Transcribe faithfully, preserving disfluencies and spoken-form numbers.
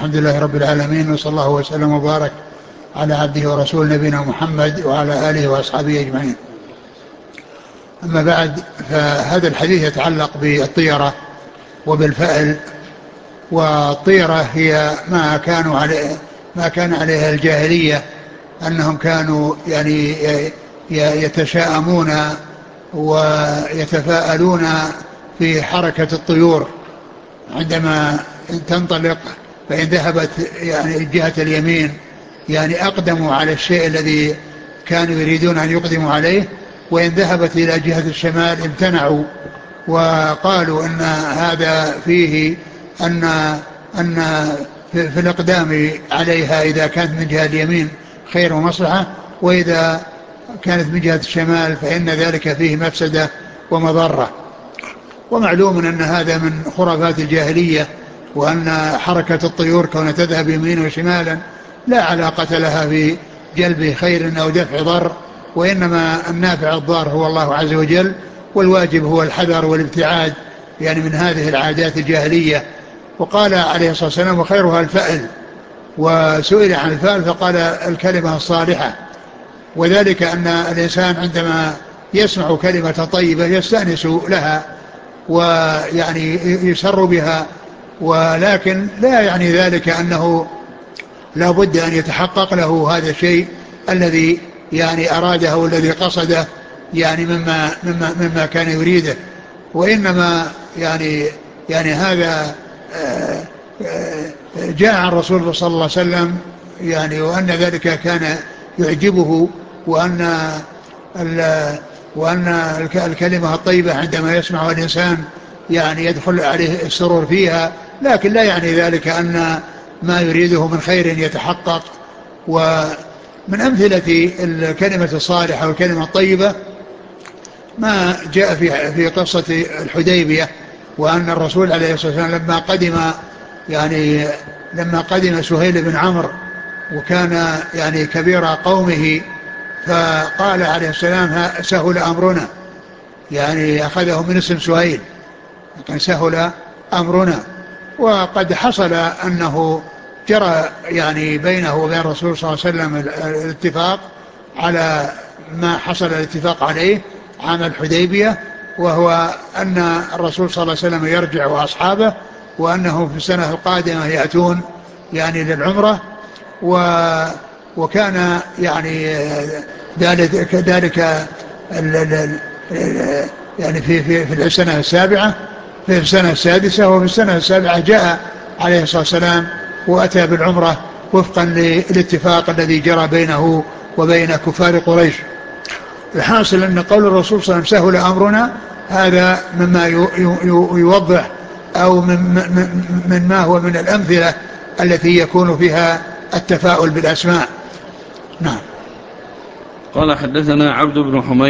الحمد لله رب العالمين، وصلى الله وسلم وبارك على عبده ورسول نبينا محمد وعلى آله وأصحابه أجمعين. أما بعد، فهذا الحديث يتعلق بالطيرة وبالفأل. والطيرة هي ما كانوا عليه ما كان عليها الجاهلية، أنهم كانوا يعني يتشاءمون ويتفاءلون في حركة الطيور عندما تنطلق، فإن ذهبت يعني جهة اليمين يعني أقدموا على الشيء الذي كانوا يريدون أن يقدموا عليه، وإن ذهبت إلى جهة الشمال امتنعوا، وقالوا أن هذا فيه أن, أن في الإقدام عليها إذا كانت من جهة اليمين خير ومصلحة، وإذا كانت من جهة الشمال فإن ذلك فيه مفسدة ومضرة. ومعلوم أن هذا من خرافات الجاهلية، وأن حركة الطيور كون تذهب يمين وشمالا لا علاقة لها في جلب خير أو دفع ضر، وإنما النافع الضار هو الله عز وجل، والواجب هو الحذر والابتعاد يعني من هذه العادات الجاهلية. وقال عليه الصلاة والسلام: وخيرها الفأل. وسئل عن الفأل فقال: الكلمة الصالحة. وذلك أن الإنسان عندما يسمع كلمة طيبة يستأنس لها ويعني يسر بها، ولكن لا يعني ذلك أنه لا بد أن يتحقق له هذا الشيء الذي يعني أراده والذي قصده يعني مما, مما, مما كان يريده. وإنما يعني, يعني هذا جاء عن الرسول صلى الله عليه وسلم يعني، وأن ذلك كان يعجبه، وأن وأن الكلمة الطيبة عندما يسمعها الإنسان يعني يدخل عليه السرور فيها، لكن لا يعني ذلك أن ما يريده من خير يتحقق. ومن أمثلة الكلمة الصالحة والكلمة الطيبة ما جاء في في قصة الحديبية، وأن الرسول عليه الصلاة والسلام لما قدم يعني لما قدم سهيل بن عمرو وكان يعني كبير قومه، فقال عليه السلام: سهل أمرنا، يعني أخذه من اسم سهيل، كان سهل أمرنا. وقد حصل أنه جرى يعني بينه وبين الرسول صلى الله عليه وسلم الاتفاق على ما حصل الاتفاق عليه عام الحديبية، وهو أن الرسول صلى الله عليه وسلم يرجع وأصحابه، وأنه في السنة القادمة يأتون يعني للعمرة. و وكان يعني ذلك ذلك يعني في في في السنة السابعة في السنة السادسة، وفي السنة السابعة جاء عليه الصلاة والسلام وأتى بالعمرة وفقا للاتفاق الذي جرى بينه وبين كفار قريش. الحاصل أن قول الرسول صلى الله عليه وسلم: سهل أمرنا، هذا مما يوضح أو من ما هو من الأمثلة التي يكون فيها التفاؤل بالأسماء. نعم. قال: حدثنا عبد بن حميد